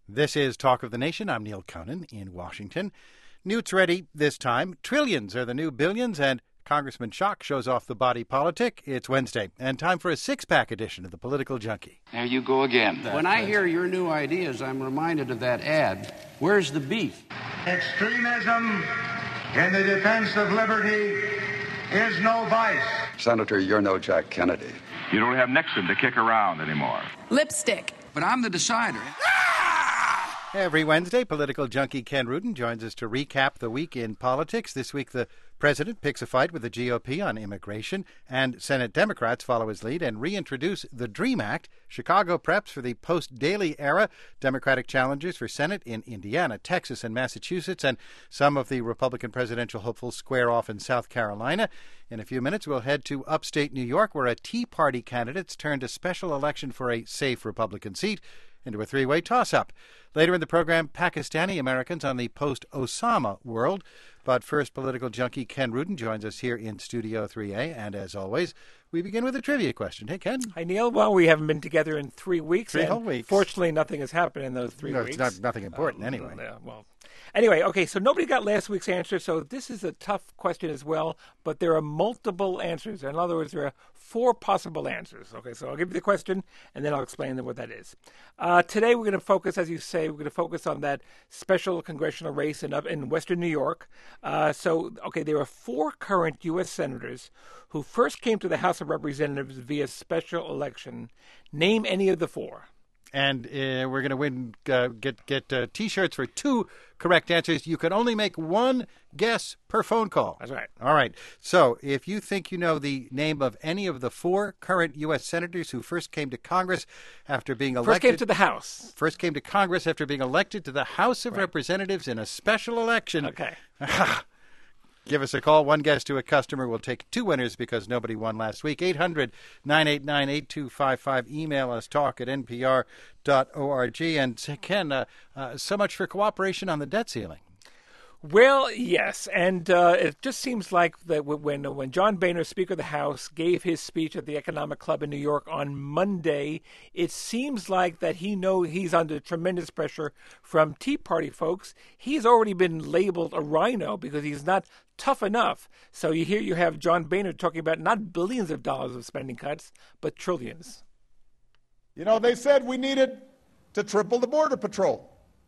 This is Talk of the Nation. I'm Neil Conan in Washington. Newt's ready this time. Trillions are the new billions, and Congressman Schock shows off the body politic. It's Wednesday, and time for a six-pack edition of the Political Junkie. There you go again. When I hear your new ideas, I'm reminded of that ad. Where's the beef? Extremism in the defense of liberty is no vice. Senator, you're no Jack Kennedy. You don't have Nixon to kick around anymore. Lipstick. But I'm the decider. Every Wednesday, political junkie Ken Rudin joins us to recap the week in politics. This week, the president picks a fight with the GOP on immigration, and Senate Democrats follow his lead and reintroduce the DREAM Act. Chicago preps for the post-Daley era. Democratic challengers for Senate in Indiana, Texas, and Massachusetts, and some of the Republican presidential hopefuls square off in South Carolina. In a few minutes, we'll head to upstate New York, where a Tea Party candidate's turned a special election for a safe Republican seat into a three-way toss-up. Later in the program, Pakistani Americans on the post-Osama world. But first, political junkie Ken Rudin joins us here in Studio 3A. And as always, we begin with a trivia question. Hey, Ken. Hi, Neil. Well, we haven't been together in 3 weeks. Three whole weeks. Fortunately, nothing has happened in those 3 No, weeks. it's nothing important anyway. Anyway, okay, so nobody got last week's answer, so this is a tough question as well, but there are multiple answers. In other words, there are 4 possible answers. Okay, so I'll give you the question, and then I'll explain what that is. Today we're going to focus, as you say, we're going to focus on that special congressional race in western New York. There are 4 current U.S. senators who first came to the House of Representatives via special election. Name any of the 4. And we're going to get T-shirts for 2 correct answers. You can only make 1 guess per phone call. That's right. All right. So if you think you know the name of any of the 4 current U.S. senators who first came to Congress after being elected. First came to the House. First came to Congress after being elected to the House of Representatives in a special election. Okay. Give us a call. 1 guess to a customer. We'll take 2 winners because nobody won last week. 800-989-8255. Email us, talk@npr.org. And Ken, so much for cooperation on the debt ceiling. Well, yes, and it just seems like that when John Boehner, Speaker of the House, gave his speech at the Economic Club in New York on Monday, it seems like that he's under tremendous pressure from Tea Party folks. He's already been labeled a rhino because he's not tough enough. So you have John Boehner talking about not billions of dollars of spending cuts, but trillions. You know, they said we needed to triple the Border Patrol.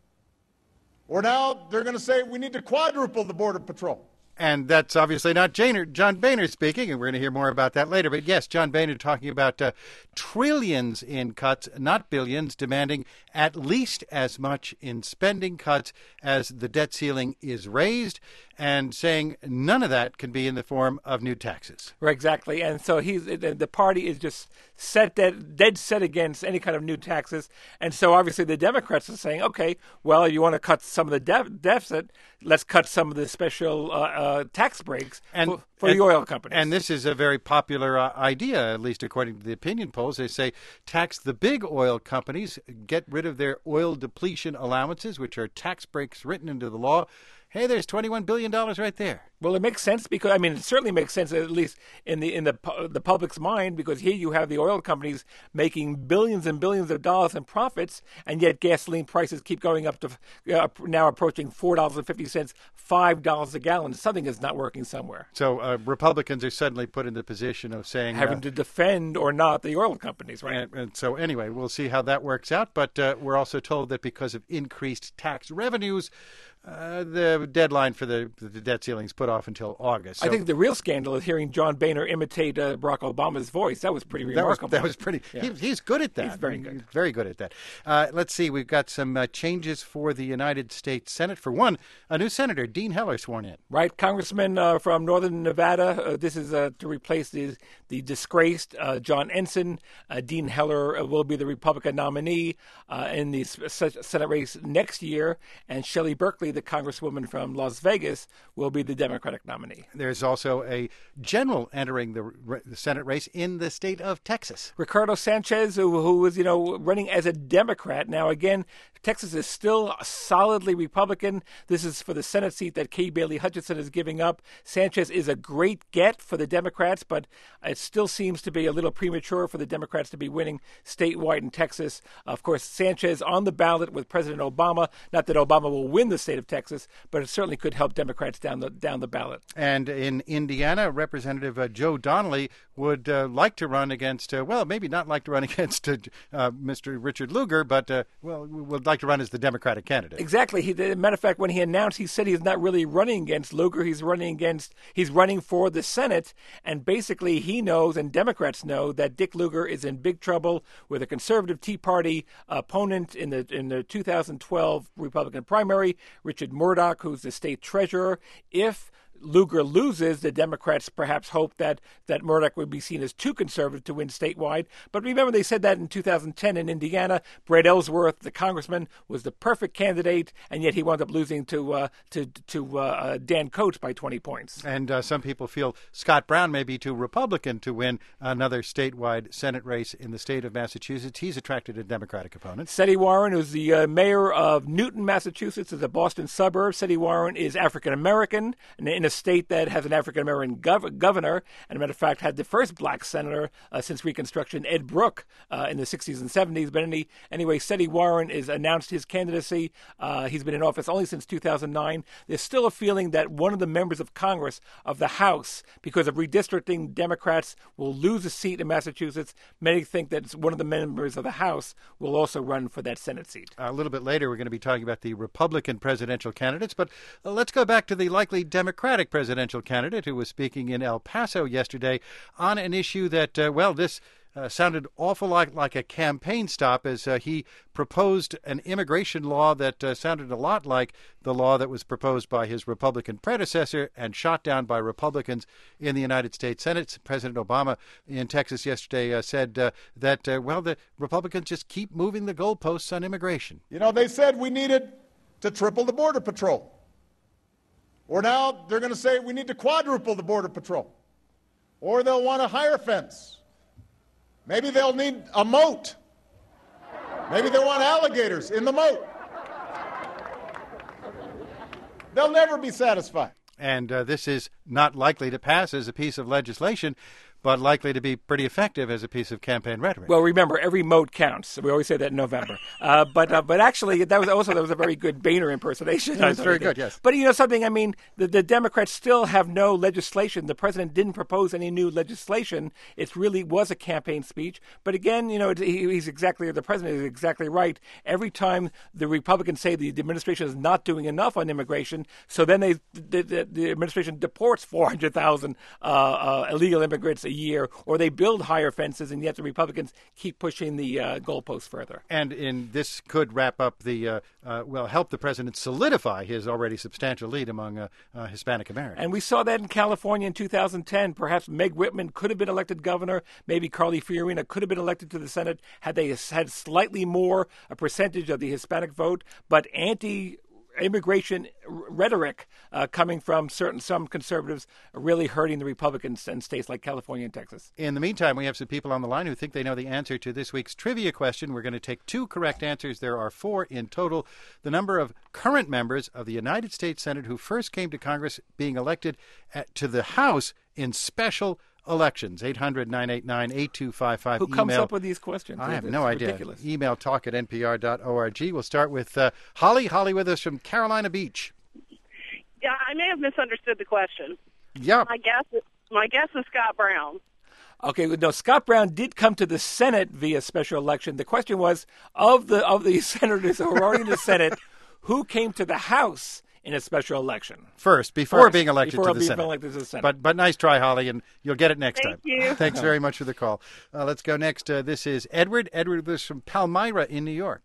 Or now they're going to say we need to quadruple the Border Patrol. And that's obviously not John Boehner speaking, and we're going to hear more about that later. But yes, John Boehner talking about trillions in cuts, not billions, demanding at least as much in spending cuts as the debt ceiling is raised, and saying none of that can be in the form of new taxes. Right, exactly. And so the party is just dead set against any kind of new taxes. And so obviously the Democrats are saying, okay, well, you want to cut some of the deficit, let's cut some of the special tax breaks for the oil companies. And this is a very popular idea, at least according to the opinion polls. They say tax the big oil companies, get rid of their oil depletion allowances, which are tax breaks written into the law. Hey, there's $21 billion right there. Well, it makes sense because, it certainly makes sense, at least in the public's mind, because here you have the oil companies making billions and billions of dollars in profits, and yet gasoline prices keep going up to now approaching $4.50, $5 a gallon. Something is not working somewhere. So Republicans are suddenly put in the position of saying... having to defend or not the oil companies, right? And so anyway, we'll see how that works out. But we're also told that because of increased tax revenues, the deadline for the debt ceiling is put off until August. So I think the real scandal is hearing John Boehner imitate Barack Obama's voice. That was pretty remarkable. That was pretty. Yeah. He's good at that. He's very good. He's very good at that. Let's see. We've got some changes for the United States Senate. For one, a new senator, Dean Heller, sworn in. Right, Congressman from Northern Nevada. This is to replace the disgraced John Ensign. Dean Heller will be the Republican nominee in the Senate race next year, and Shelley Berkeley, the Congresswoman from Las Vegas, will be the Democratic nominee. There's also a general entering the Senate race in the state of Texas. Ricardo Sanchez, who was running as a Democrat. Now, again, Texas is still solidly Republican. This is for the Senate seat that Kay Bailey Hutchinson is giving up. Sanchez is a great get for the Democrats, but it still seems to be a little premature for the Democrats to be winning statewide in Texas. Of course, Sanchez on the ballot with President Obama. Not that Obama will win the state of Texas, but it certainly could help Democrats down the ballot. And in Indiana, Representative Joe Donnelly would like to run against, maybe not like to run against Mr. Richard Lugar, but, would like to run as the Democratic candidate. Exactly. Matter of fact, when he announced, he said he's not really running against Lugar. He's running for the Senate. And basically, he knows, and Democrats know, that Dick Lugar is in big trouble with a conservative Tea Party opponent in the 2012 Republican primary, Richard Murdoch, who's the state treasurer. If Lugar loses, the Democrats perhaps hope that Murdoch would be seen as too conservative to win statewide. But remember, they said that in 2010 in Indiana. Brett Ellsworth, the congressman, was the perfect candidate, and yet he wound up losing to Dan Coates by 20 points. And some people feel Scott Brown may be too Republican to win another statewide Senate race in the state of Massachusetts. He's attracted a Democratic opponent. Seti Warren, who's the mayor of Newton, Massachusetts, is a Boston suburb. Seti Warren is African-American, and in a state that has an African-American governor, and as a matter of fact had the first black senator since Reconstruction, Ed Brooke, in the 60s and 70s. But anyway, Seti Warren has announced his candidacy. He's been in office only since 2009. There's still a feeling that one of the members of Congress, of the House, because of redistricting, Democrats will lose a seat in Massachusetts. Many think that one of the members of the House will also run for that Senate seat. A little bit later, we're going to be talking about the Republican presidential candidates, but let's go back to the likely Democratic presidential candidate who was speaking in El Paso yesterday on an issue that, this sounded awful like a campaign stop as he proposed an immigration law that sounded a lot like the law that was proposed by his Republican predecessor and shot down by Republicans in the United States Senate. President Obama in Texas yesterday said that the Republicans just keep moving the goalposts on immigration. You know, they said we needed to triple the Border Patrol. Or now they're going to say we need to quadruple the Border Patrol. Or they'll want a higher fence. Maybe they'll need a moat. Maybe they want alligators in the moat. They'll never be satisfied. And this is not likely to pass as a piece of legislation, but likely to be pretty effective as a piece of campaign rhetoric. Well, remember, every moat counts. We always say that in November. But actually, that was a very good Boehner impersonation. That's very good, yes. But you know something, I mean, the Democrats still have no legislation. The president didn't propose any new legislation. It really was a campaign speech. But again, you know, the president is exactly right. Every time the Republicans say the administration is not doing enough on immigration, so then the administration deports 400,000 illegal immigrants a year, or they build higher fences, and yet the Republicans keep pushing the goalposts further. And this could wrap up help the president solidify his already substantial lead among Hispanic Americans. And we saw that in California in 2010. Perhaps Meg Whitman could have been elected governor. Maybe Carly Fiorina could have been elected to the Senate had they had slightly more a percentage of the Hispanic vote. But immigration rhetoric coming from some conservatives really hurting the Republicans in states like California and Texas. In the meantime, we have some people on the line who think they know the answer to this week's trivia question. We're going to take 2 correct answers. There are 4 in total. The number of current members of the United States Senate who first came to Congress being elected to the House in special elections. 800-989-8255. Who comes up with these questions? I have no idea. Ridiculous. Email talk@npr.org. We'll start with Holly. Holly with us from Carolina Beach. Yeah, I may have misunderstood the question. Yeah. My guess is Scott Brown. Okay, no, Scott Brown did come to the Senate via special election. The question was, of the senators who are already in the Senate, who came to the House in a special election? Before being elected to the Senate. But nice try, Holly, and you'll get it next time. Thank you. Thanks very much for the call. Let's go next. This is Edward. Edward is from Palmyra in New York.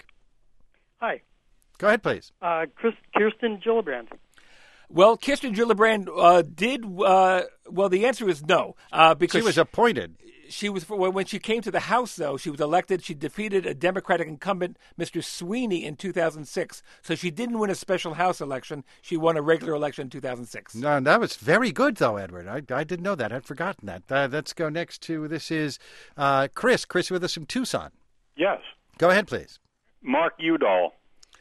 Hi. Go ahead, please. Kirsten Gillibrand. Well, Kirsten Gillibrand the answer is no. Because she was appointed. She was when she came to the House, though, she was elected. She defeated a Democratic incumbent, Mr. Sweeney, in 2006. So she didn't win a special House election. She won a regular election in 2006. No, that was very good, though, Edward. I didn't know that. I'd forgotten that. Let's go next to, this is Chris. Chris with us from Tucson. Yes. Go ahead, please. Mark Udall.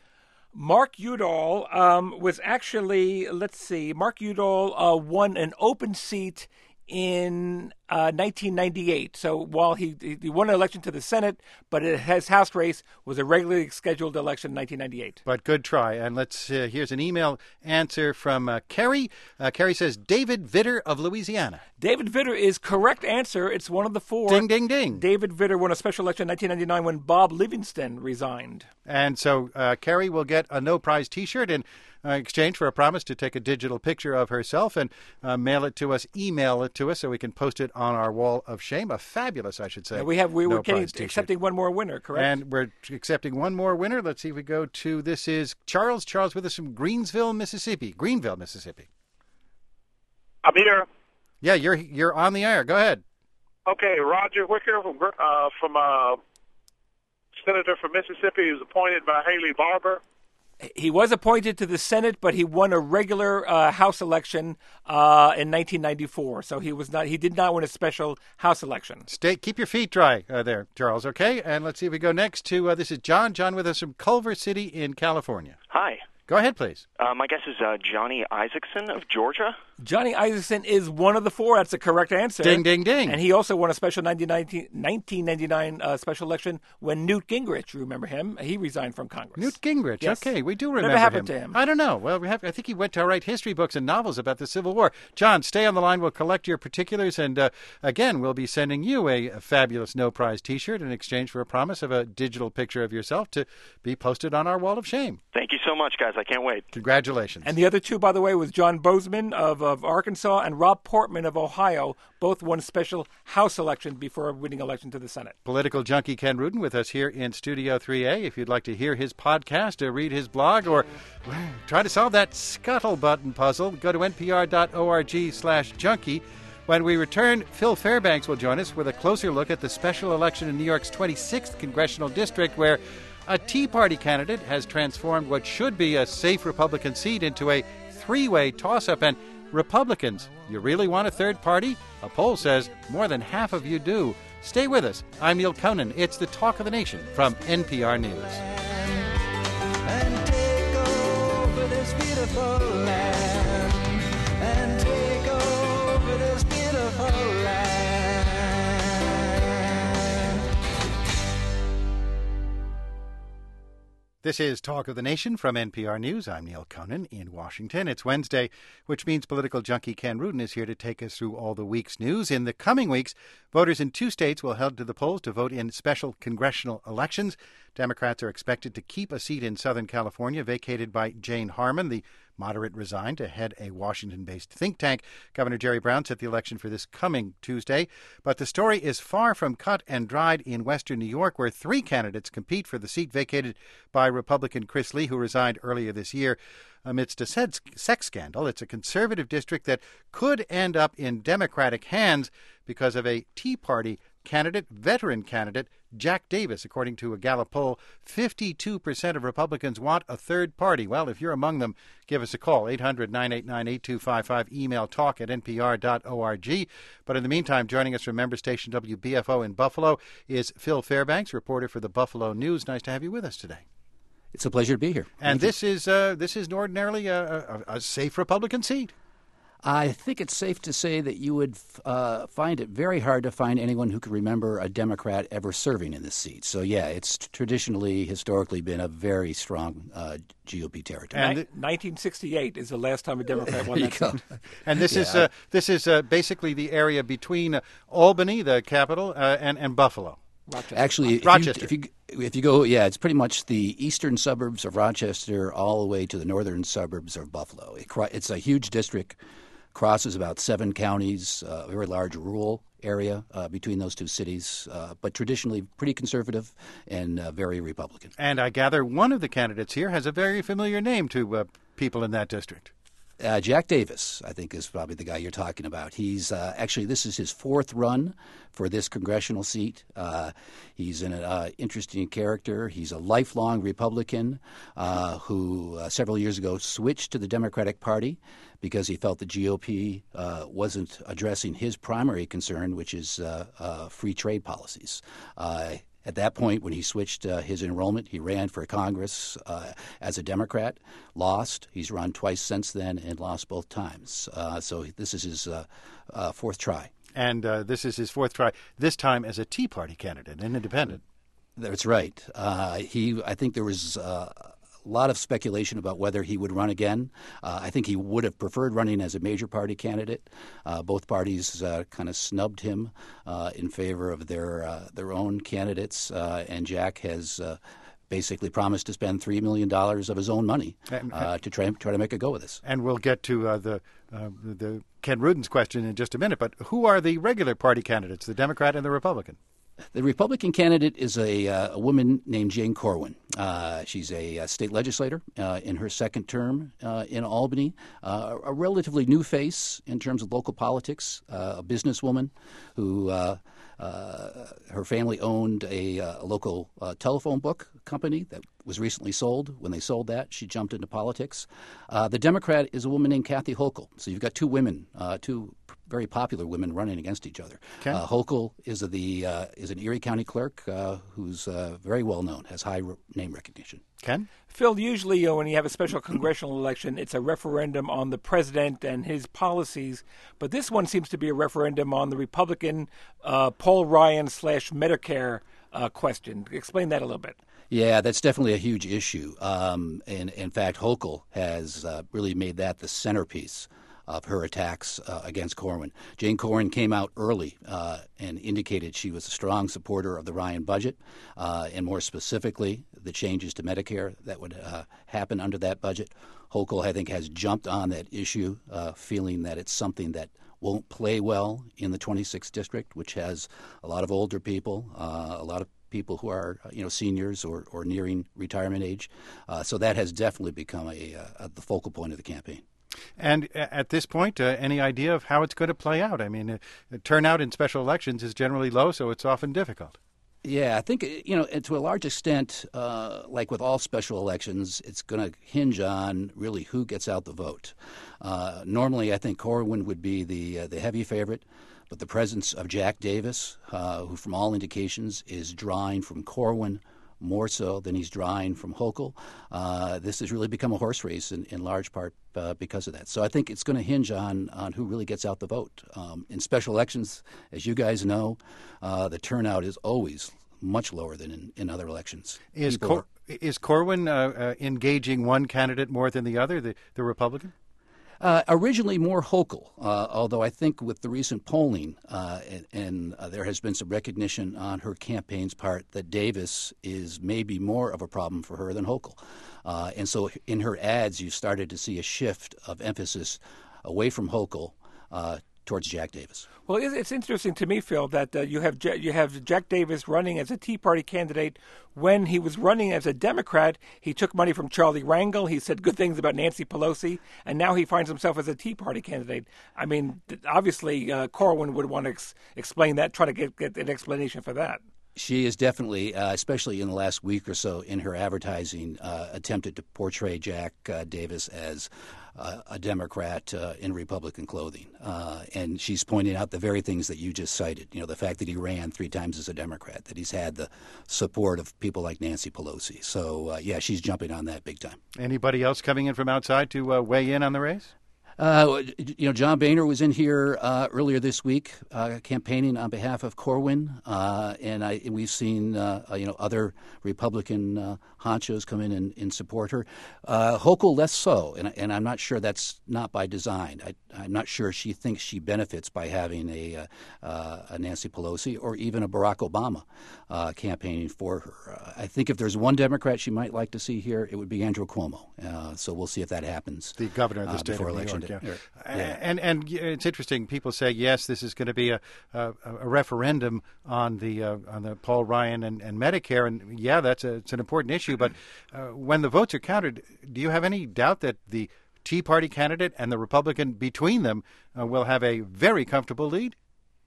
Mark Udall was actually, Mark Udall won an open seat in 1998. So while he won an election to the Senate, but his House race was a regularly scheduled election in 1998. But good try. And let's here's an email answer from Kerry. Kerry says David Vitter of Louisiana. David Vitter is correct answer. It's one of the four. Ding, ding, ding. David Vitter won a special election in 1999 when Bob Livingston resigned. And so Kerry will get a no prize T-shirt in exchange for a promise to take a digital picture of herself and mail it to us, email it to us, so we can post it on our wall of shame. A fabulous, I should say. Yeah, we're accepting one more winner, correct? And we're accepting one more winner. Let's see if we go to, this is Charles. Charles with us from Greenville, Mississippi. I'm here. Yeah, you're on the air. Go ahead. Okay, Roger Wicker from Senator from Mississippi. He was appointed by Haley Barbour. He was appointed to the Senate, but he won a regular House election in 1994. So he did not win a special House election. Keep your feet dry there, Charles. Okay, and let's see if we go next to this is John. John with us from Culver City in California. Hi. Go ahead, please. My guess is Johnny Isaacson of Georgia. Johnny Isaacson is one of the four. That's the correct answer. Ding, ding, ding. And he also won a special 1999 special election when Newt Gingrich, you remember him? He resigned from Congress. Newt Gingrich, yes. Okay, we do remember Whatever happened to him? I don't know. Well, I think he went to write history books and novels about the Civil War. John, stay on the line. We'll collect your particulars, and again, we'll be sending you a fabulous no prize T-shirt in exchange for a promise of a digital picture of yourself to be posted on our wall of shame. Thank you so much, guys. I can't wait. Congratulations. And the other two, by the way, was John Bozeman of Arkansas and Rob Portman of Ohio. Both won special House election before winning election to the Senate. Political junkie Ken Rudin with us here in Studio 3A. If you'd like to hear his podcast or read his blog or try to solve that scuttle-button puzzle, go to npr.org/junkie. When we return, Phil Fairbanks will join us with a closer look at the special election in New York's 26th congressional district, where a Tea Party candidate has transformed what should be a safe Republican seat into a three-way toss-up. And Republicans, you really want a third party? A poll says more than half of you do. Stay with us. I'm Neil Conan. It's the Talk of the Nation from NPR News. And take over this beautiful land. And take over this beautiful land. This is Talk of the Nation from NPR News. I'm Neil Conan in Washington. It's Wednesday, which means political junkie Ken Rudin is here to take us through all the week's news. In the coming weeks, voters in 2 states will head to the polls to vote in special congressional elections. Democrats are expected to keep a seat in Southern California vacated by Jane Harman. The moderate resigned to head a Washington-based think tank. Governor Jerry Brown set the election for this coming Tuesday. But the story is far from cut and dried in western New York, where 3 candidates compete for the seat vacated by Republican Chris Lee, who resigned earlier this year amidst a sex scandal. It's a conservative district that could end up in Democratic hands because of a Tea Party candidate, veteran candidate, Jack Davis. According to a Gallup poll, 52% of Republicans want a third party. Well, if you're among them, give us a call, 800-989-8255, email talk@npr.org. But in the meantime, joining us from member station WBFO in Buffalo is Phil Fairbanks, reporter for the Buffalo News. Nice to have you with us today. It's a pleasure to be here. And this is ordinarily a safe Republican seat. I think it's safe to say that you would find it very hard to find anyone who could remember a Democrat ever serving in this seat. So, yeah, it's historically been a very strong GOP territory. And 1968 is the last time a Democrat won that seat. And this is basically the area between Albany, the capital, and Buffalo. Rochester. Actually, Rochester. If you go, it's pretty much the eastern suburbs of Rochester all the way to the northern suburbs of Buffalo. It's a huge district, crosses about 7 counties, a very large rural area between those 2 cities, but traditionally pretty conservative and very Republican. And I gather one of the candidates here has a very familiar name to people in that district. Jack Davis, I think, is probably the guy you're talking about. He's this is his 4th run for this congressional seat. He's an interesting character. He's a lifelong Republican who several years ago switched to the Democratic Party because he felt the GOP wasn't addressing his primary concern, which is free trade policies. At that point, when he switched his enrollment, he ran for Congress as a Democrat, lost. He's run twice since then and lost both times. So this is his fourth try. And this is his fourth try, this time as a Tea Party candidate, an independent. That's right. I think there was a lot of speculation about whether he would run again. I think he would have preferred running as a major party candidate. Both parties kind of snubbed him in favor of their own candidates, and Jack has basically promised to spend $3 million of his own money to try to make a go of this. And we'll get to the Ken Rudin's question in just a minute. But who are the regular party candidates, the Democrat and the Republican? The Republican candidate is a woman named Jane Corwin. She's a state legislator in her second term in Albany, a relatively new face in terms of local politics, a businesswoman who her family owned a local telephone book company that was recently sold. When they sold that, she jumped into politics. The Democrat is a woman named Kathy Hochul. So you've got two women, two very popular women running against each other. Hochul is an Erie County clerk who's very well known, has high name recognition. Ken? Phil, usually when you have a special congressional election, it's a referendum on the president and his policies. But this one seems to be a referendum on the Republican Paul Ryan / Medicare question. Explain that a little bit. Yeah, that's definitely a huge issue. And in fact, Hochul has really made that the centerpiece of her attacks against Corwin. Jane Corwin came out early and indicated she was a strong supporter of the Ryan budget, and more specifically, the changes to Medicare that would happen under that budget. Hochul, I think, has jumped on that issue, feeling that it's something that won't play well in the 26th district, which has a lot of older people, a lot of people who are seniors or nearing retirement age. So that has definitely become the focal point of the campaign. And at this point, any idea of how it's going to play out? I mean, turnout in special elections is generally low, so it's often difficult. Yeah, I think, to a large extent, like with all special elections, it's going to hinge on really who gets out the vote. Normally, I think Corwin would be the heavy favorite, but the presence of Jack Davis, who from all indications is drawing from Corwin more so than he's drawing from Hochul, this has really become a horse race in large part because of that. So I think it's going to hinge on who really gets out the vote. In special elections, as you guys know, the turnout is always much lower than in other elections. Is Corwin engaging one candidate more than the other, the Republican? Originally more Hochul, although I think with the recent polling, and there has been some recognition on her campaign's part that Davis is maybe more of a problem for her than Hochul. And so in her ads, you started to see a shift of emphasis away from Hochul towards Jack Davis. Well, it's interesting to me, Phil, that you have Jack Davis running as a Tea Party candidate. When he was running as a Democrat, he took money from Charlie Rangel. He said good things about Nancy Pelosi, and now he finds himself as a Tea Party candidate. I mean, obviously, Corwin would want to explain that, try to get an explanation for that. She is definitely, especially in the last week or so, in her advertising, attempted to portray Jack Davis as a Democrat in Republican clothing. And she's pointing out the very things that you just cited, the fact that he ran 3 times as a Democrat, that he's had the support of people like Nancy Pelosi. So, she's jumping on that big time. Anybody else coming in from outside to weigh in on the race? John Boehner was in here earlier this week campaigning on behalf of Corwin, and we've seen other Republican honchos come in and support her. Hochul less so, and I'm not sure that's not by design. I'm not sure she thinks she benefits by having a Nancy Pelosi or even a Barack Obama campaigning for her. I think if there's one Democrat she might like to see here, it would be Andrew Cuomo. So we'll see if that happens. The governor of the state before of New election York. day. Yeah. Yeah. And it's interesting. People say yes, this is going to be a referendum on the Paul Ryan and Medicare, and it's an important issue. But when the votes are counted, do you have any doubt that the Tea Party candidate and the Republican between them will have a very comfortable lead?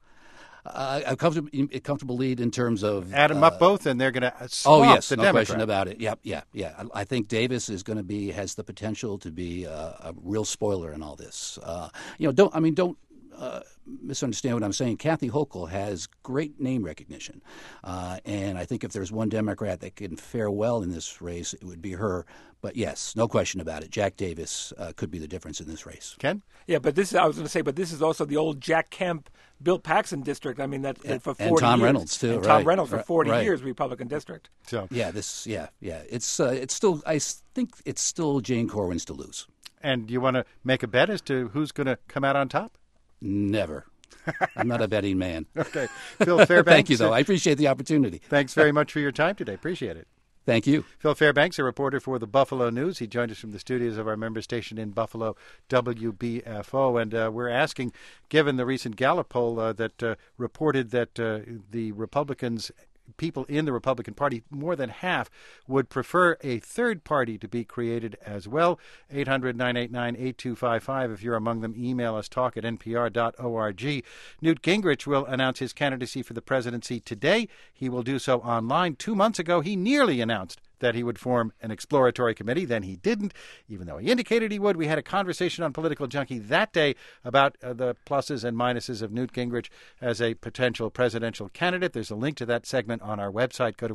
A comfortable lead in terms of add them up both, and they're going to swamp the no Democrat. Question about it. Yeah. I think Davis is going to has the potential to be a real spoiler in all this. Don't misunderstand what I'm saying. Kathy Hochul has great name recognition. And I think if there's one Democrat that can fare well in this race, it would be her. But yes, no question about it. Jack Davis could be the difference in this race. Ken? Yeah, but this is also the old Jack Kemp, Bill Paxton district. I mean, that for 40 years. And Tom Reynolds, too. And Tom Reynolds for 40 years, Republican district. So It's still, I think it's still Jane Corwin's to lose. And do you want to make a bet as to who's going to come out on top? Never. I'm not a betting man. Okay. Phil Fairbanks. Thank you, though. I appreciate the opportunity. Thanks very much for your time today. Appreciate it. Thank you. Phil Fairbanks, a reporter for the Buffalo News. He joined us from the studios of our member station in Buffalo, WBFO. And we're asking, given the recent Gallup poll that reported that the Republicans, people in the Republican Party, more than half, would prefer a third party to be created as well. 800-989-8255. If you're among them, email us, talk@npr.org. Newt Gingrich will announce his candidacy for the presidency today. He will do so online. 2 months ago, he nearly announced that he would form an exploratory committee. Then he didn't, even though he indicated he would. We had a conversation on Political Junkie that day about the pluses and minuses of Newt Gingrich as a potential presidential candidate. There's a link to that segment on our website. Go to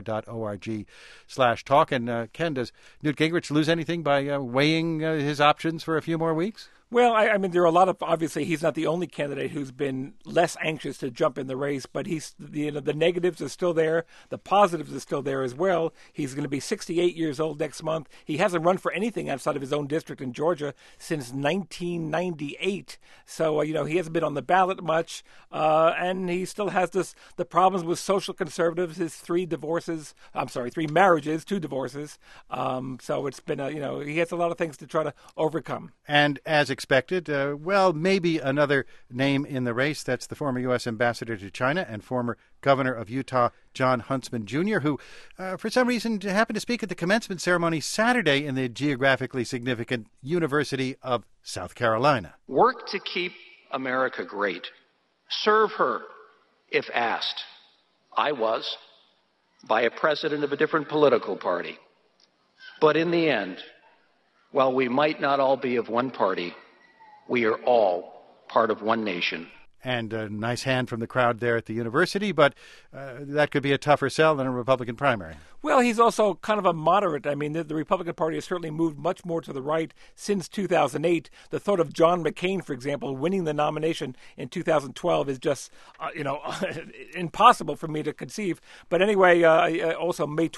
npr.org/talk. And Ken, does Newt Gingrich lose anything by weighing his options for a few more weeks? Well, I mean, there are a lot of, obviously, he's not the only candidate who's been less anxious to jump in the race, but the negatives are still there. The positives are still there as well. He's going to be 68 years old next month. He hasn't run for anything outside of his own district in Georgia since 1998. So, he hasn't been on the ballot much, and he still has the problems with social conservatives, his 3 marriages, 2 divorces. So it's been, he has a lot of things to try to overcome. And as expected, maybe another name in the race. That's the former U.S. ambassador to China and former governor of Utah, Jon Huntsman Jr., who, for some reason, happened to speak at the commencement ceremony Saturday in the geographically significant University of South Carolina. Work to keep America great. Serve her, if asked. I was, by a president of a different political party. But in the end, while we might not all be of one party, we are all part of one nation. And a nice hand from the crowd there at the university, but that could be a tougher sell than a Republican primary. Well, he's also kind of a moderate. I mean, the Republican Party has certainly moved much more to the right since 2008. The thought of John McCain, for example, winning the nomination in 2012 is just, impossible for me to conceive. But anyway, also May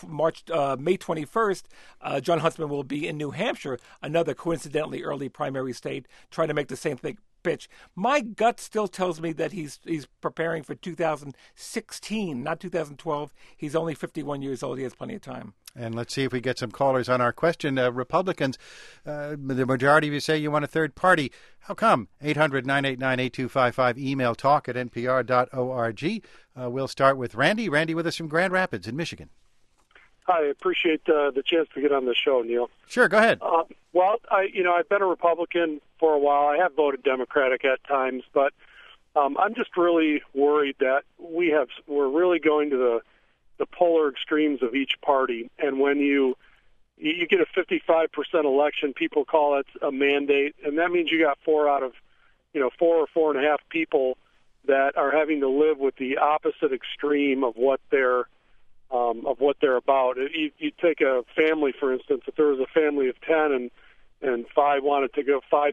21st, Jon Huntsman will be in New Hampshire, another coincidentally early primary state, trying to make the same thing. Pitch. My gut still tells me that he's preparing for 2016, not 2012. He's only 51 years old. He has plenty of time. And let's see if we get some callers on our question. Republicans, the majority of you say you want a third party. How come? 800-989-8255. Email talk@npr.org. We'll start with Randy. Randy with us from Grand Rapids in Michigan. Hi, I appreciate the chance to get on the show, Neil. Sure, go ahead. I've been a Republican for a while. I have voted Democratic at times, but I'm just really worried that we're really going to the polar extremes of each party. And when you get a 55% election, people call it a mandate, and that means you got 4 out of 4 or 4.5 people that are having to live with the opposite extreme of what they're about. You take a family, for instance. If there was a family of 10 and 5.5 wanted to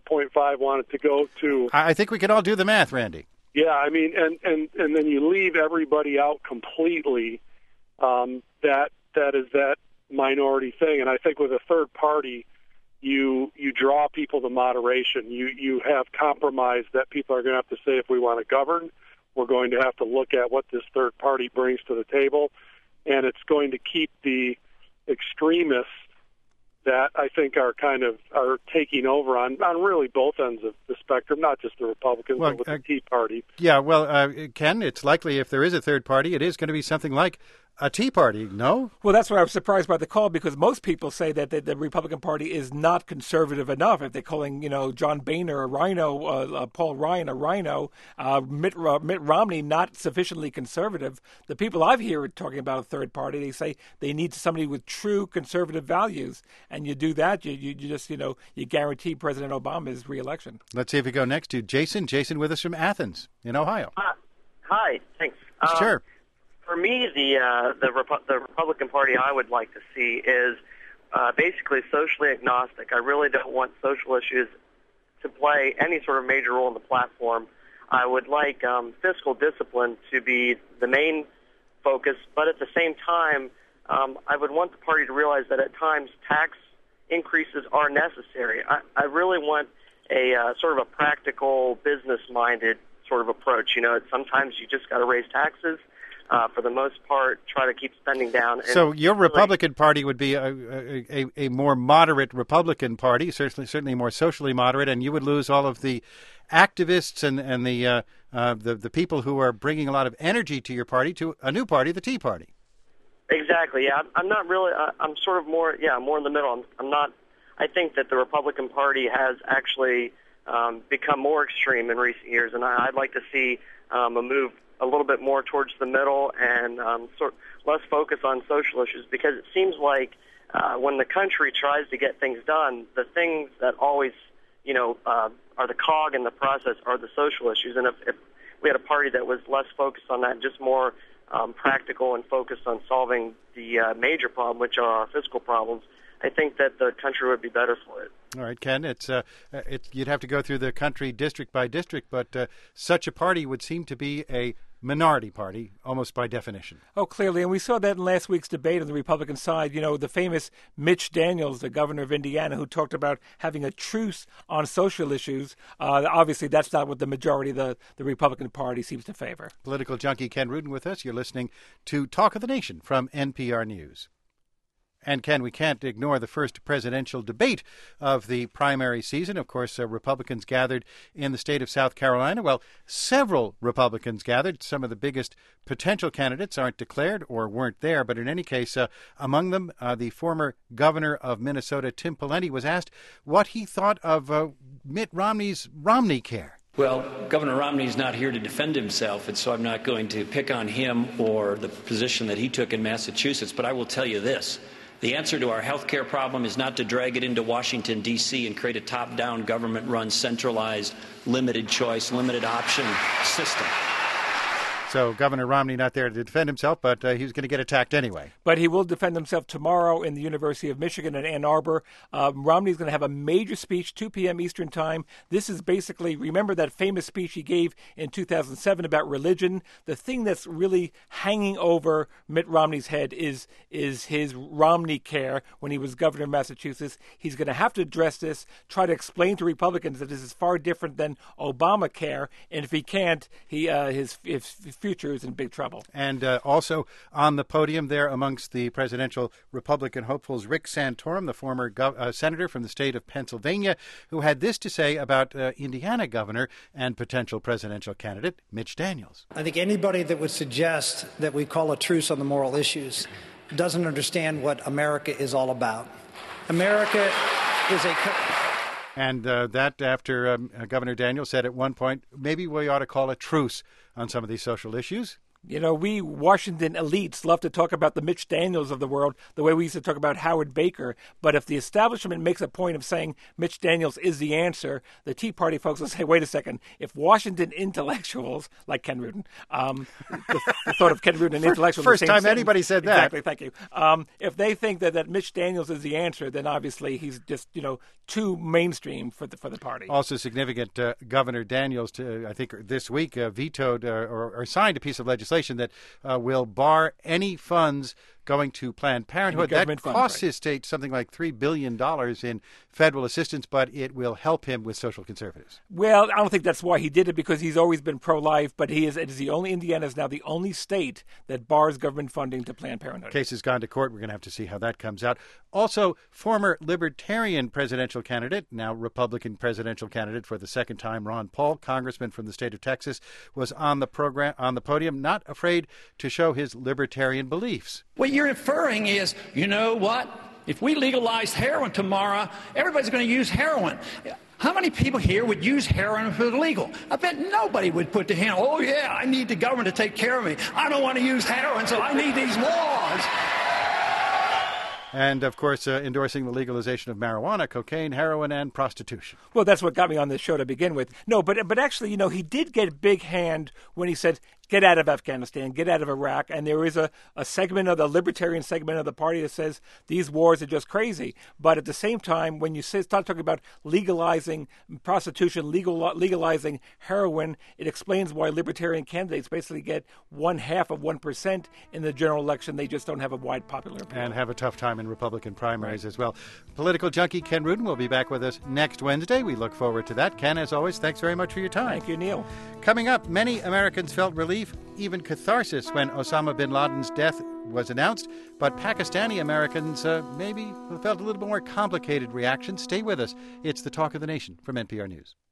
go to. I think we can all do the math, Randy. Yeah, I mean, and then you leave everybody out completely. That is that minority thing, and I think with a third party, you draw people to moderation. You have compromise that people are going to have to say, if we want to govern, we're going to have to look at what this third party brings to the table. And it's going to keep the extremists that I think are taking over on really both ends of the spectrum, not just the Republicans, but with the Tea Party. Yeah, well, Ken, it's likely if there is a third party, it is going to be something like a Tea Party, no? Well, that's why I was surprised by the call, because most people say that the Republican Party is not conservative enough. If they're calling, John Boehner a rhino, Paul Ryan a rhino, Mitt Romney not sufficiently conservative, the people I've heard talking about a third party, they say they need somebody with true conservative values. And you do that, you just, you guarantee President Obama's reelection. Let's see if we go next to Jason. Jason with us from Athens in Ohio. Hi, thanks. Sure. For me, the Republican Party I would like to see is basically socially agnostic. I really don't want social issues to play any sort of major role in the platform. I would like fiscal discipline to be the main focus, but at the same time, I would want the party to realize that at times tax increases are necessary. I really want a sort of a practical, business-minded sort of approach. Sometimes you just got to raise taxes. For the most part, try to keep spending down. And so your Republican Party would be a more moderate Republican Party, certainly more socially moderate, and you would lose all of the activists and the people who are bringing a lot of energy to your party to a new party, the Tea Party. Exactly. Yeah, I'm not really. I'm sort of more. Yeah, more in the middle. I'm not. I think that the Republican Party has actually become more extreme in recent years, and I'd like to see a move a little bit more towards the middle and less focus on social issues, because it seems like when the country tries to get things done, the things that always, are the cog in the process are the social issues. And if we had a party that was less focused on that, just more practical and focused on solving the major problem, which are our fiscal problems, I think that the country would be better for it. All right, Ken, you'd have to go through the country district by district, but such a party would seem to be a minority party, almost by definition. Oh, clearly, and we saw that in last week's debate on the Republican side. The famous Mitch Daniels, the governor of Indiana, who talked about having a truce on social issues. Obviously, that's not what the majority of the Republican Party seems to favor. Political junkie Ken Rudin with us. You're listening to Talk of the Nation from NPR News. And, Ken, we can't ignore the first presidential debate of the primary season. Of course, Republicans gathered in the state of South Carolina. Well, several Republicans gathered. Some of the biggest potential candidates aren't declared or weren't there. But in any case, among them, the former governor of Minnesota, Tim Pawlenty, was asked what he thought of Mitt Romney's Romneycare. Well, Governor Romney's not here to defend himself, and so I'm not going to pick on him or the position that he took in Massachusetts. But I will tell you this. The answer to our health care problem is not to drag it into Washington, D.C. and create a top-down, government-run, centralized, limited choice, limited option system. So Governor Romney not there to defend himself, but he was going to get attacked anyway. But he will defend himself tomorrow in the University of Michigan in Ann Arbor. Romney's going to have a major speech, 2 p.m. Eastern Time. This is basically, remember that famous speech he gave in 2007 about religion? The thing that's really hanging over Mitt Romney's head is his Romneycare when he was governor of Massachusetts. He's going to have to address this, try to explain to Republicans that this is far different than Obamacare, and if he can't, his future is in big trouble. And also on the podium there amongst the presidential Republican hopefuls, Rick Santorum, the former senator from the state of Pennsylvania, who had this to say about Indiana governor and potential presidential candidate Mitch Daniels. I think anybody that would suggest that we call a truce on the moral issues doesn't understand what America is all about. America is a... And that after Governor Daniels said at one point, maybe we ought to call a truce on some of these social issues. We Washington elites love to talk about the Mitch Daniels of the world the way we used to talk about Howard Baker. But if the establishment makes a point of saying Mitch Daniels is the answer, the Tea Party folks will say, wait a second, if Washington intellectuals, like Ken Rudin, the thought of Ken Rudin, an intellectual... First time anybody said that. Exactly, thank you. If they think that Mitch Daniels is the answer, then obviously he's just, too mainstream for the party. Also significant, Governor Daniels, I think this week, vetoed or signed a piece of legislation that will bar any funds going to Planned Parenthood. That costs his state something like $3 billion in federal assistance, but it will help him with social conservatives. Well, I don't think that's why he did it, because he's always been pro-life, but Indiana is now the only state that bars government funding to Planned Parenthood. Case has gone to court. We're going to have to see how that comes out. Also, former Libertarian presidential candidate, now Republican presidential candidate for the second time, Ron Paul, congressman from the state of Texas, was on the podium, not afraid to show his libertarian beliefs. What you're inferring is, you know what? If we legalize heroin tomorrow, everybody's going to use heroin. How many people here would use heroin if it was legal? I bet nobody would put their hand, oh, yeah, I need the government to take care of me. I don't want to use heroin, so I need these laws. And, of course, endorsing the legalization of marijuana, cocaine, heroin, and prostitution. Well, that's what got me on this show to begin with. No, but actually, you know, he did get a big hand when he said, get out of Afghanistan, get out of Iraq. And there is a segment of the libertarian segment of the party that says these wars are just crazy. But at the same time, when you start talking about legalizing prostitution, legalizing heroin, it explains why libertarian candidates basically get 0.5% in the general election. They just don't have a wide popular appeal. And have a tough time in Republican primaries as well. Political junkie Ken Rudin will be back with us next Wednesday. We look forward to that. Ken, as always, thanks very much for your time. Thank you, Neil. Coming up, many Americans felt relief, even catharsis, when Osama bin Laden's death was announced. But Pakistani Americans maybe felt a little bit more complicated reaction. Stay with us. It's the Talk of the Nation from NPR News.